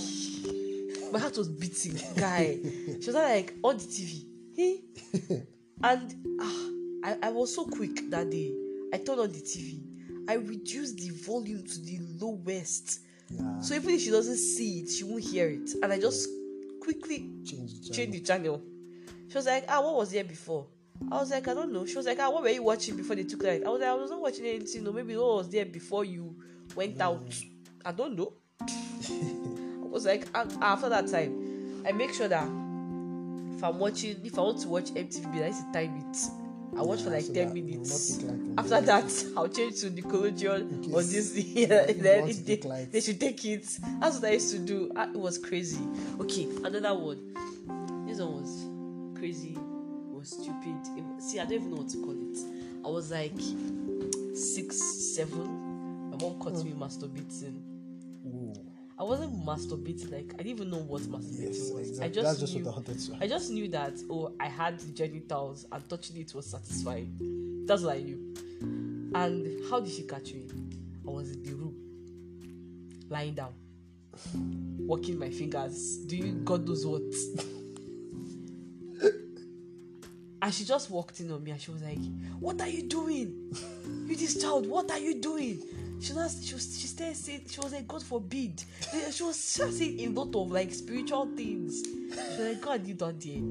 My heart was beating, guy. She was like on the T V. Hey. And ah, I, I was so quick that day. I turned on the T V. I reduced the volume to the lowest. Yeah. So even if she doesn't see it, she won't hear it. And I just quickly Change the channel. changed the channel. She was like, ah, what was there before? I was like, I don't know. She was like, ah, what were you watching before they took light? I was like, I was not watching anything. No, maybe what was there before you went mm. out. I don't know. I was like, after that time, I make sure that if I'm watching, if I want to watch M T V, I need to time it. I watch yeah, for like so ten minutes. After that, I'll change to Nickelodeon or Disney. Yeah, then it, they, they should take it. That's what I used to do. It was crazy. Okay, another one. This one was crazy. It was stupid. It was, see, I don't even know what to call it. I was like six, seven. My mom caught oh. me masturbating. Ooh. I wasn't masturbating, like I didn't even know what masturbating yes, was. Exactly. I just That's knew, just what I, I just knew that oh, I had genitals and touching it was satisfying. That's what I knew. And how did she catch me? I was in the room, lying down, working my fingers, doing God knows what. And she just walked in on me and she was like, "What are you doing? You this child, what are you doing?" She was, she was, she started saying, she was like, "God forbid." She was saying a lot of like spiritual things. She was like, "God, you don't dare."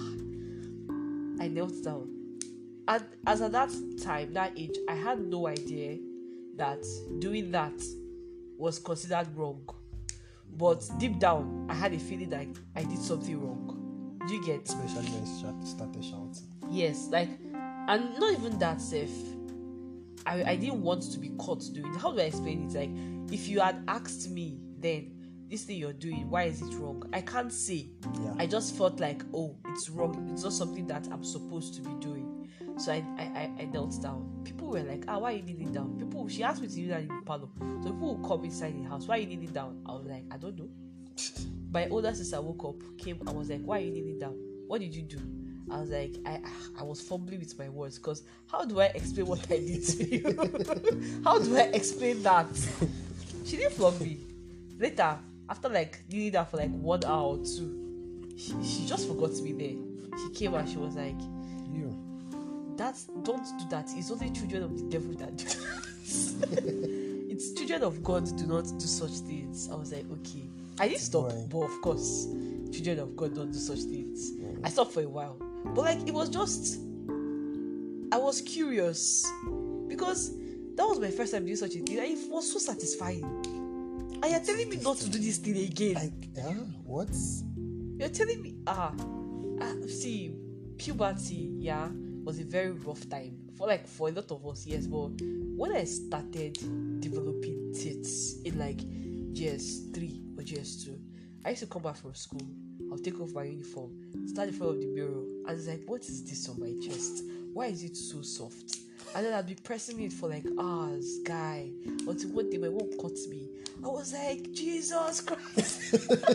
I knelt down. And as at that time, that age, I had no idea that doing that was considered wrong. But deep down, I had a feeling like I did something wrong. Do you get? Especially when she started shouting. Yes, like, and not even that safe. I, I didn't want to be caught doing it. How do I explain it? Like, if you had asked me then, this thing you're doing, why is it wrong? I can't say. Yeah. I just felt like, oh, it's wrong. It's not something that I'm supposed to be doing. So I I, I knelt down. People were like, ah, why are you kneeling down? People, she asked me to do that in the parlor. So people would come inside the house. Why are you kneeling down? I was like, I don't know. My older sister woke up, came, and was like, why are you kneeling down? What did you do? I was like, I I was fumbling with my words because how do I explain what I did to you? How do I explain that? She didn't flog me. Later, after like kneeling down for like one hour or two, she, she just forgot me there. She came and she was like, you, that's, don't do that. It's only children of the devil that do that. It's children of God do not do such things. I was like, okay. I didn't stop, boy. But of course, children of God don't do such things. Yeah. I stopped for a while. But like, it was just, I was curious because that was my first time doing such a thing and it was so satisfying. And you're telling me not to do this thing again. Like, yeah, what? You're telling me, ah, ah, see, puberty, yeah, was a very rough time for like, for a lot of us, yes, but when I started developing tits in like G S three or G S two, I used to come back from school, I'll take off my uniform, stand in front of the mirror, and it's like, what is this on my chest? Why is it so soft? And then I'd be pressing it for like hours, guy, until one day my mom caught me. I was like, Jesus Christ.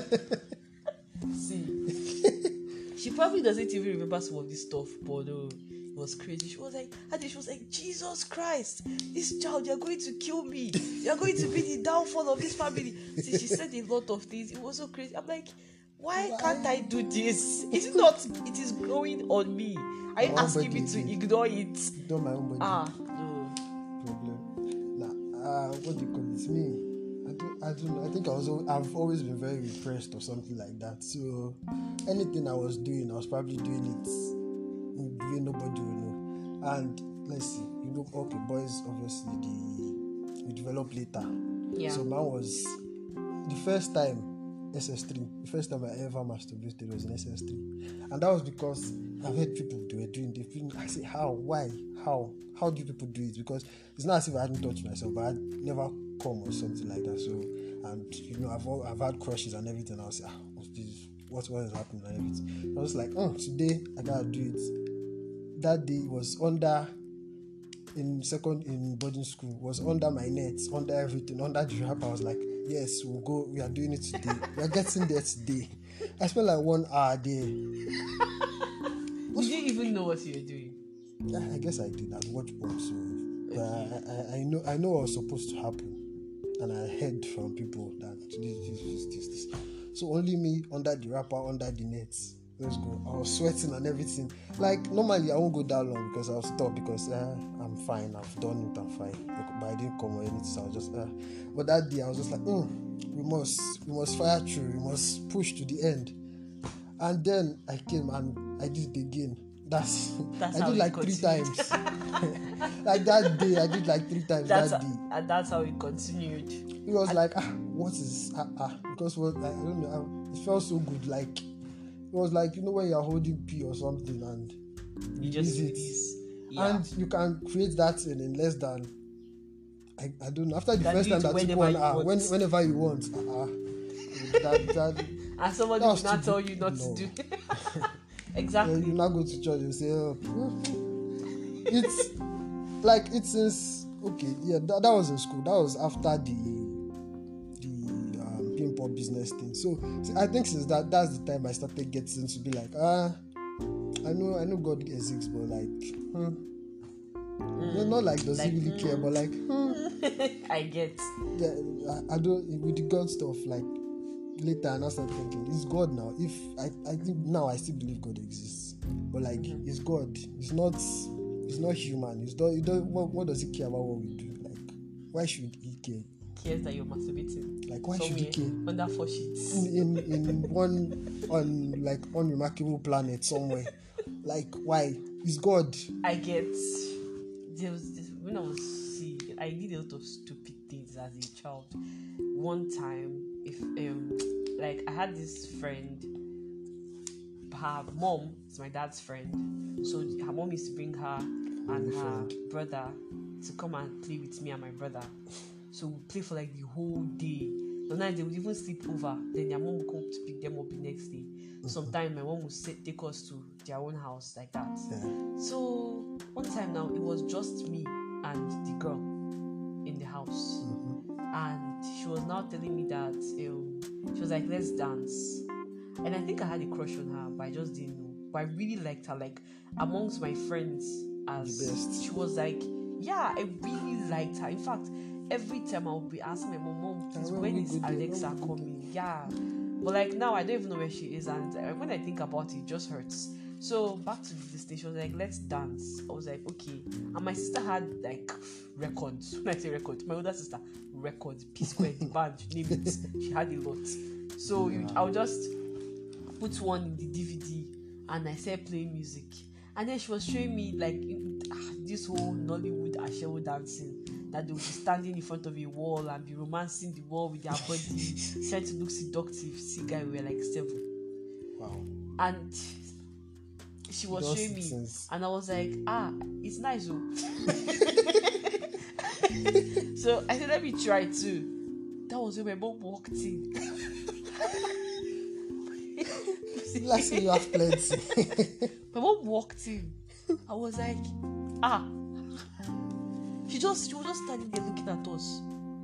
See, she probably doesn't even remember some of this stuff, but no, it was crazy. She was like, and then she was like, Jesus Christ, this child, you're going to kill me. You're going to be the downfall of this family. See, she said a lot of things. It was so crazy. I'm like, why, why? can't I do this? It's not, it is growing on me. Are you asking me to ignore it? Ignore my own body. Ah, no. Problem. Nah, uh, what do you call it? Me. I don't, I don't know. I think I was, I've always been very repressed or something like that. So anything I was doing, I was probably doing it the way nobody will know. And let's see, you know, okay, boys, obviously, the, we develop later. Yeah. So mine was the first time. S S three. The first time I ever masturbated was in S S three. And that was because I've heard people they were doing it. I say, how? Why? How? How do people do it? Because it's not as if I hadn't touched myself, but I'd never come or something like that. So, and you know, I've I've had crushes and everything. I was like, ah, what's this? What, what is happening and everything? I was like, oh, today I gotta do it. That day was under, in second, in boarding school, was under my net, under everything, under the wrap. I was like, yes, we'll go. We are doing it today. We are getting there today. I spent like one hour there. Did you even know what you were doing? Yeah, I guess I did. I'd watch porn, so but I, I, I know I know what was supposed to happen, and I heard from people that this, this, this, this, this. So only me under the wrapper, under the nets. let's go. I was sweating and everything. Like normally I won't go that long because I'll stop because uh, I'm fine. I've done it. I'm fine. But I didn't come or anything. So I was just. Uh, but that day I was just like, mm, we must, we must fire through. We must push to the end. And then I came and I did it again. That's, That's I did like three times. Like that day, I did like three times that's that a, day. and that's how it continued. It was and, like, ah, what is ah, ah because what I, I don't know. I, it felt so good. Like it was like, you know, when you're holding pee or something and you just release, yeah. And you can create that in, in less than I, I don't know. After the that first time that took one, ah, when, whenever you want, ah, ah that that. And somebody will not tell you not no. to do. Exactly. Yeah, you now go to church and say, oh, it's like it's since okay, yeah, that, that was in school. That was after the the um, pimp business thing. So see, I think since that that's the time I started getting to be like, ah, I know I know God exists, but like, hmm. Mm. Not like does like, he really mm. care, but like, hmm. I get. Yeah, I, I don't with the God stuff like. Later, and I started thinking, it's God now. If I, I think now I still believe God exists, but like, mm-hmm. it's God. It's not, it's not human. It's not. It don't, what, what does he care about what we do? Like, why should he care? Cares that you're masturbating. Like, why should he care? Under four sheets. In, in in one on like unremarkable planet somewhere. Like, why? It's God. I get. There was this, when I was see, I did a lot of stupid things as a child. One time. If um like I had this friend, her mom is my dad's friend, so her mom used to bring her and her friend. brother to come and play with me and my brother. So we play for like the whole day. Sometimes they would even sleep over. Then their mom would come to pick them up the next day. Mm-hmm. Sometimes my mom would sit, take us to their own house like that. Yeah. So one time now it was just me and the girl in the house. Mm-hmm. And she was now telling me that um, she was like, let's dance. And I think I had a crush on her, but I just didn't know. But I really liked her. Like amongst my friends, as the best. She was like, yeah, I really liked her. In fact, every time I would be asking my mom, Mom, please, when is Alexa coming? Yeah. But like now, I don't even know where she is. And uh, when I think about it, it just hurts. So back to the station, she was like, let's dance. I was like, okay. And my sister had like records. When I say records, my older sister, records, P Square, the band, name it. She had a lot. So yeah. I would just put one in the D V D and I started playing music. And then she was showing me like this whole Nollywood Ashewo dancing, that they would be standing in front of a wall and be romancing the wall with their body, trying to look seductive. See, guy, we were like seven. Wow. And she was Those showing me, sense. And I was like, ah, it's nice, oh. So I said, let me try too. That was when my mom walked in. Last thing you have plenty. My mom walked in. I was like, ah. She just, she was just standing there looking at us.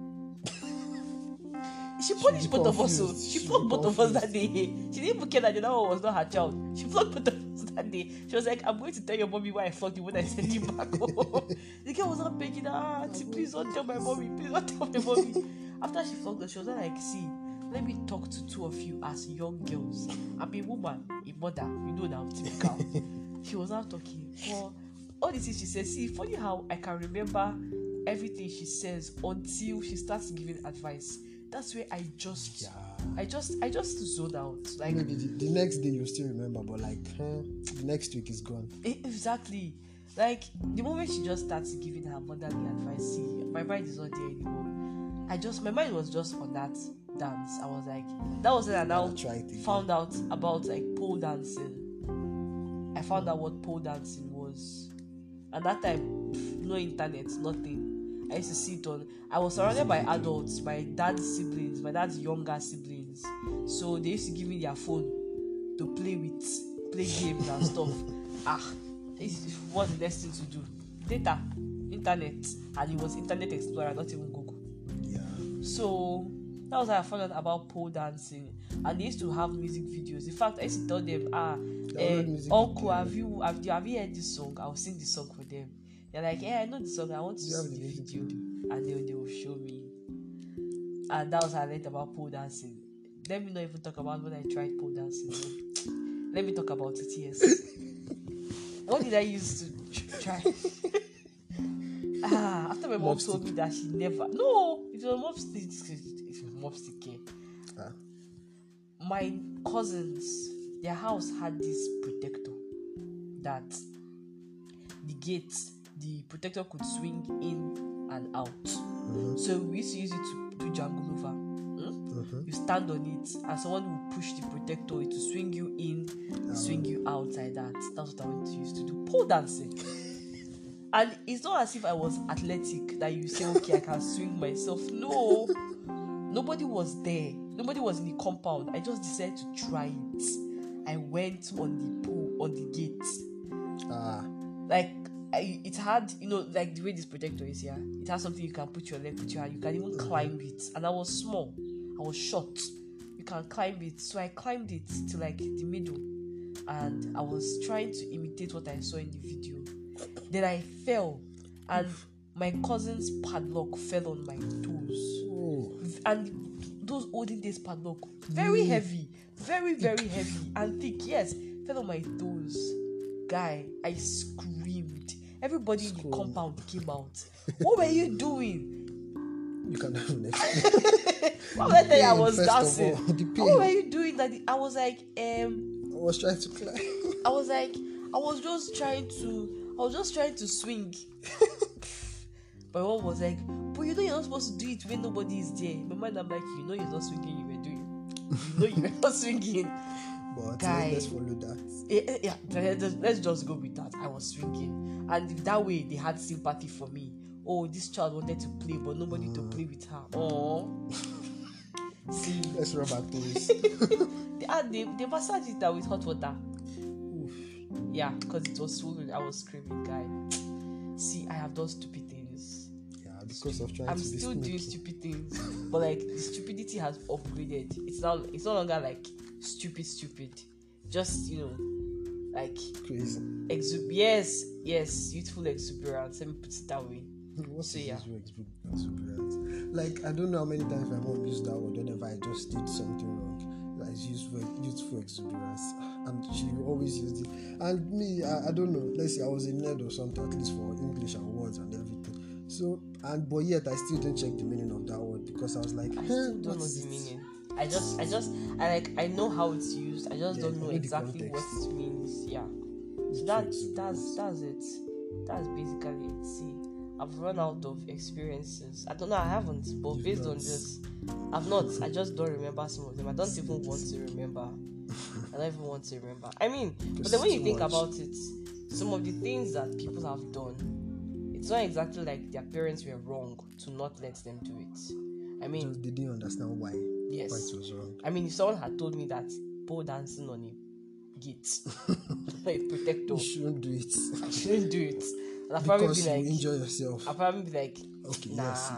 She punished both of us. So she flogged both of us that day. She didn't even care that the other one was not her child. She flogged both of us that day. She was like, I'm going to tell your mommy why I flogged you when I sent you back home. The girl was not begging her, ah, auntie, please don't tell my mommy. Please don't tell my mommy. After she flogged us, she was like, see, let me talk to two of you as young girls. I'm a woman, a mother. You know that, typical. She was not talking. Well, all this is she says, see, funny how I can remember everything she says until she starts giving advice. That's where I just, yeah. I just, I just zoned out. Like maybe the, the next day you still remember, but like huh, the next week is gone. Exactly. Like the moment she just starts giving her motherly advice, see, my mind is not there anymore. I just, my mind was just on that dance. I was like, that was when I now found out about like pole dancing. I found out what pole dancing was. At that time, no internet, nothing. I used to see it on. I was surrounded by adults, my dad's siblings, my dad's younger siblings. So they used to give me their phone to play with, play games and stuff. Ah, what's the next thing to do? Data, internet, and it was Internet Explorer, not even Google. Yeah. So that was how I found out about pole dancing, and they used to have music videos. In fact, I used to tell them, ah, eh, Uncle, have you have you have you heard this song? I'll sing this song for them. They're like, yeah, I know the song. I want to see the video, and they they will show me. And that was how I learned about pole dancing. Let me not even talk about when I tried pole dancing. Let me talk about it. Yes. What did I use to try? ah, after my mom Mopstick. told me that she never. No, it was mopstick. It was mopstick. Eh. Ah. My cousins, their house had this protector that the gate, the protector could swing in and out. Mm-hmm. So we used to use it to do jungle over. Hmm? Mm-hmm. You stand on it, and someone will push the protector to swing you in, Oh. swing you out like that. That's what I went to use to do pole dancing. And it's not as if I was athletic that you say, okay, I can swing myself. No, nobody was there. Nobody was in the compound. I just decided to try it. I went on the pole, on the gate. Ah. Like, I, it had, you know, like the way this projector is here. It has something you can put your leg, put your hand. You can even climb it. And I was small. I was short. You can climb it. So I climbed it to like the middle. And I was trying to imitate what I saw in the video. Then I fell. And my cousin's padlock fell on my toes. Oh. And those olden days padlock, very heavy. Very, very heavy. And thick. Yes. Fell on my toes. Guy, I screamed. Everybody in the Scream. compound came out. What were you doing? You can have next. What was I tell you? I Pain, was first of dancing. all, the pain. What were you doing? That I was like, um, I was trying to climb. I was like, I was just trying to, I was just trying to swing. My mom was like, but you know you're not supposed to do it when nobody is there. My mind, I'm like, you know you're not swinging, you were doing. You know you were not swinging. But Guy. let's follow that. Eh, eh, yeah, let's let's just go with that. I was swinging, and that way they had sympathy for me. Oh, this child wanted to play, but nobody to play with her. Oh, see, Let's rub our toes. they had they, they massaged it out with hot water. Yeah, because it was swollen. I was screaming, guy. See, I have done stupid things. Yeah, because of trying I'm to be still doing sneaky. stupid things, but like the stupidity has upgraded. It's now it's no longer like stupid, stupid. Just, you know, like Crazy. exub. Yes, yes, youthful exuberance. Let me put it that way. What's So, this yeah. usual exuber- exuberance? Like, I don't know how many times my mom used that word whenever I just did something wrong. Like, youthful, youthful exuberance. And she always used it. And me, I, I don't know. Let's say I was a nerd or something, at least for English and words and everything. So, and but yet I still didn't check the meaning of that word because I was like, I hey, still don't know what's the it? meaning. I just, I just, I like, I know how it's used. I just Yeah, don't I know know the exactly what context. it means. Yeah. So Youthful that's exuberance. that's that's it. That's basically it. See, I've run out of experiences. I don't know. I haven't, but You've based not. on just, I've not. I just don't remember some of them. I don't even want to remember. I don't even want to remember. I mean, but Just then when you too think much. about it, some of the things that people have done, it's not exactly like their parents were wrong to not let them do it. I mean, Just they didn't understand why. yes. Why it was wrong. I mean, if someone had told me that pole dancing on a gate, a protector, You shouldn't do it. I shouldn't do it. And I'll probably Because be like, you enjoy yourself. I'll probably be like, Okay, nah. yes.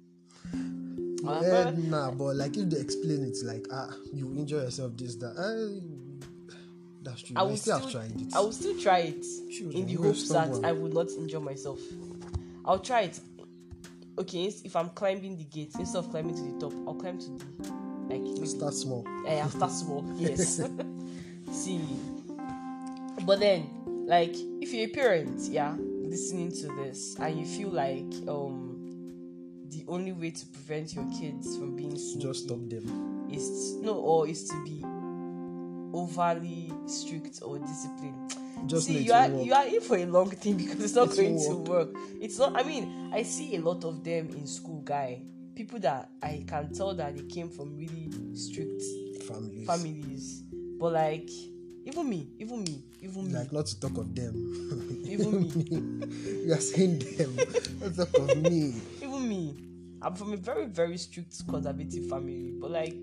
I'll Yeah, probably- nah, but like if they explain it like ah, you enjoy yourself this that, I, that's true. I I, will still, still, have tried it. I will still try it Sure, in the you're hopes that stubborn. I will not injure myself. I'll try it. Okay, if I'm climbing the gate, instead of climbing to the top, I'll climb to the like maybe Start small. I have start small, yes. See, but then, like, if you're a parent, yeah, listening to this, and you feel like um the only way to prevent your kids from being sneaky Just stop them. is to, no, or is to be overly strict or disciplined. Just See, let you it are work. you are in for a long thing because it's not It going won't to work. It's not. I mean, I see a lot of them in school, guy. People that I can tell that they came from really strict Families. families, but like even me, even me, even me, Like not to talk of them. even me, You are saying them. Not talk of me. even me. I'm from a very very strict conservative family, but like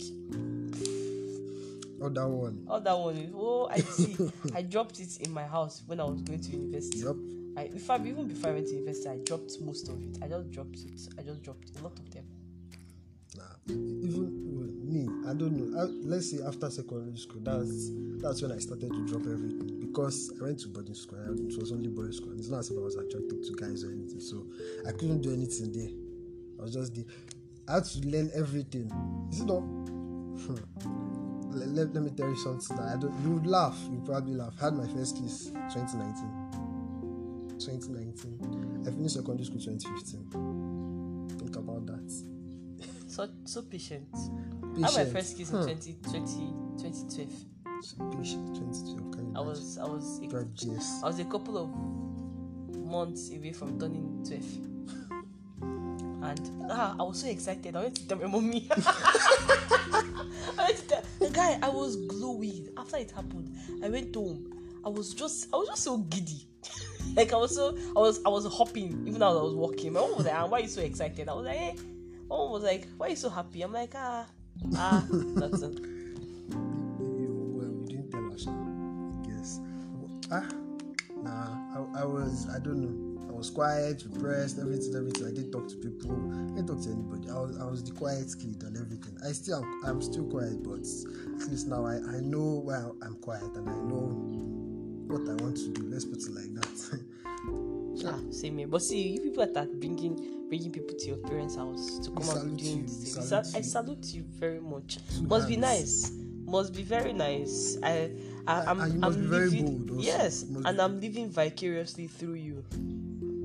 Other one. all that one is oh I see. I dropped it in my house when I was going to university. Yup. I, in fact, even before I went to university, I dropped most of it. I just dropped it. I just dropped a lot of them. Nah. Even well, me, I don't know. I, let's say after secondary school, that's that's when I started to drop everything because I went to boarding school. And it was only boys' school. And it's not as if I was attracted to guys or anything, so I couldn't do anything there. I was just there. I had to learn everything. Is it not? Hmm. let, let, let me tell you something that I don't. You would laugh. You would probably laugh. I had my first kiss twenty nineteen. twenty nineteen. I finished secondary school twenty fifteen. Think about that. So so patient. Patient. I had my first kiss in Huh. twenty twenty, twenty twelve. So patient. twenty twelve. Can you I imagine? was I was a, twelve years. I was a couple of months away from turning twelve. And ah, I was so excited. I went to tell my mommy. I went to tell the guy. I was glowing after it happened. I went home. I was just, I was just so giddy. Like I was so, I was, I was hopping even as I was walking. My mom was like, ah, "Why are you so excited?" I was like, "Hey." My mom was like, "Why are you so happy?" I'm like, "Ah, ah, that's it." You, well, you didn't tell us, I guess. Ah, nah, I, I was, I don't know. I was quiet, repressed, everything, everything. I didn't talk to people. I didn't talk to anybody. I was, I was the quiet kid and everything. I still, am, I'm still quiet, but at least now I, I know why I'm quiet and I know what I want to do. Let's put it like that. Ah, same here. But see, you people that are bringing bringing people to your parents' house to come and salute be doing you, this. we thing. salute I you. salute you very much. Two Must be hands. nice. Must be very nice. I, I I'm, And you must I'm be very living, bold also. yes, You must and be- I'm living vicariously through you.